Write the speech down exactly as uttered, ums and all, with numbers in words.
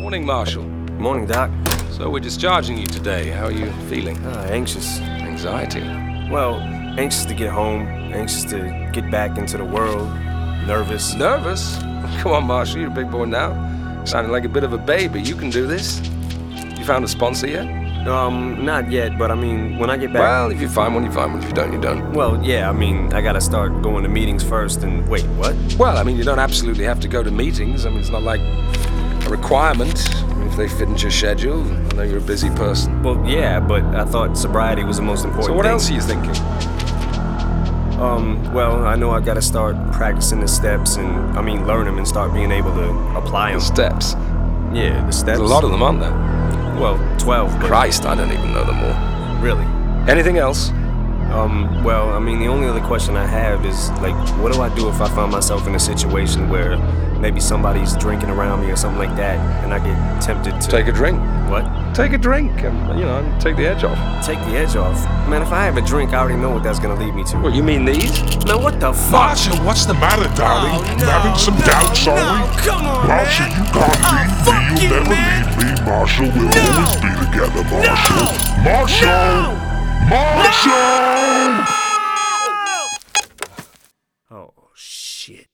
Morning, Marshal. Morning, Doc. So we're discharging you today. How are you feeling? Uh, anxious. Anxiety? Well, anxious to get home, anxious to get back into the world, nervous. Nervous? Come on, Marshal, you're a big boy now. Sounding like a bit of a baby. You can do this. You found a sponsor yet? Um, not yet, but I mean, when I get back... Well, if you find one, you find one. If you don't, you don't. Well, yeah, I mean, I gotta start going to meetings first and... Wait, what? Well, I mean, you don't absolutely have to go to meetings. I mean, it's not like a requirement. I mean, if they fit into your schedule, I know you're a busy person. Well, yeah, but I thought sobriety was the most important So what thing. else are you thinking? Um, well, I know I gotta start practicing the steps and, I mean, learn them and start being able to apply them. The steps? Yeah, the steps. There's a lot of them, aren't there? Well, twelve, but... Christ, I don't even know them all. Really? Anything else? Um, well, I mean, the only other question I have is, like, what do I do if I find myself in a situation where maybe somebody's drinking around me or something like that, and I get tempted to... Take a drink. What? Take a drink and, you know, take the edge off. Take the edge off? Man, if I have a drink, I already know what that's gonna lead me to. What, you mean these? Man, what the fuck? Marshal, what's the matter, darling? Oh, You no, having some no, doubts, are no, we? come on, Marshal, man. you can't Oh, leave fuck me. you, You'll never man. leave me, Marshal. We'll No. always be together, Marshal. No. Marshal! No. Marshal! Oh, shit.